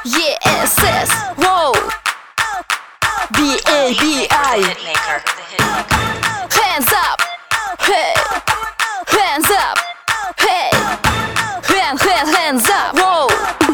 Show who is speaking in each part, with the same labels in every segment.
Speaker 1: ESS, wow, BABI. Hands up, hey, hands up, hey, hands up, wow.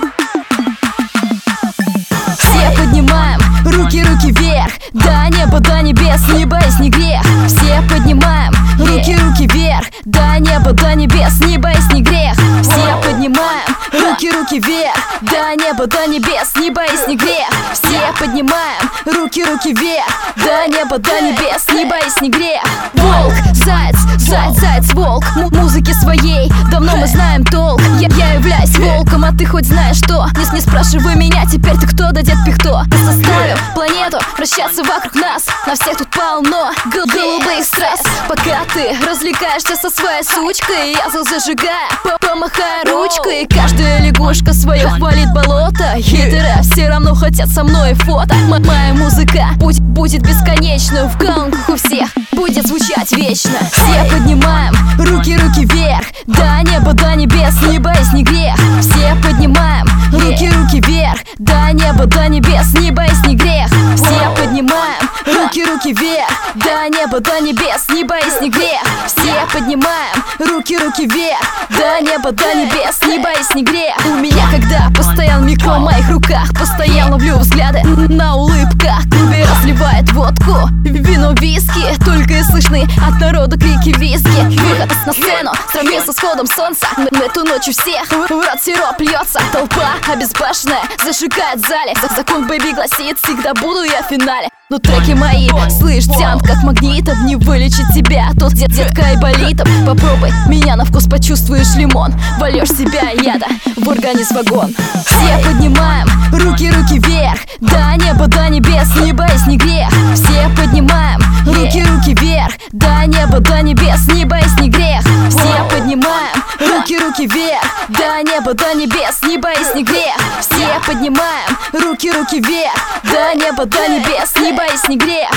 Speaker 1: Все поднимаем руки вверх, до неба, до небес, не боясь ни грех. Все поднимаем руки вверх, до неба, до небес, не боясь ни грех. Все поднимаем руки вверх, до неба, до небес, не боясь ни грех. Все поднимаем руки вверх, до неба, до небес, не боясь ни грех. Волк, заяц, заяц, волк, музыки своей давно мы знаем толк. Я являюсь волком, а ты хоть знаешь что? Не спрашивай меня, теперь ты кто, да дед Пихто. Я заставлю планету вращаться вокруг нас. На всех тут полно голубых страз. Пока ты развлекаешься со своей сучкой, я зажигаю, помахаю ручкой. Каждая лягушка свое хвалит болото. Хейтеры все равно хотят со мной фото. Моя музыка будет бесконечна. В колонках у всех будет звучать вечно. Все поднимаем руки вверх, до неба, до небес, не боясь ни грех. Все поднимаем руки вверх, до неба, до небес, не боясь ни грех. Все поднимаем руки вверх, до неба, до небес, не боясь ни грех. Все поднимаем руки вверх, до неба, до небес, не боясь ни грех. У меня когда постоянно микро в моих руках, постоянно ловлю взгляды на улыбках. Клубе разливает водку, вино, виски, только и слышны от народа крики, визги. Выход на сцену сравнился с ходом солнца. На эту ночь у всех в рот сироп льется. Толпа обезбашенная зажигает в зале. Закон Бэби гласит, всегда буду я в финале. Но треки мои, слышь, тянут как магнитом. Не вылечит тебя тот детка айболитом. Попробуй меня на вкус, почувствуешь лимон. Вольешь себя яда в организм вагон. Все поднимаем руки вверх, до неба, до небес, не боясь ни грех. Все поднимаем руки вверх, до неба, до небес, не боясь ни грех. Все поднимаем руки вверх, до неба, до небес, не боясь ни грех. Все поднимаем руки вверх, до неба, до небес, не боясь ни грех.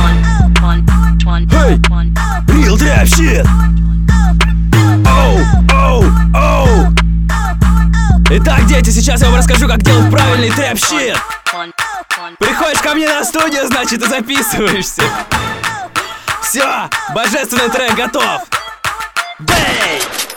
Speaker 2: Hey, real trap shit. Оу. Итак, дети, сейчас я вам расскажу, как делать правильный трэп-щит. Приходишь ко мне на студию, значит, и записываешься. Все, божественный трек готов. Бэй!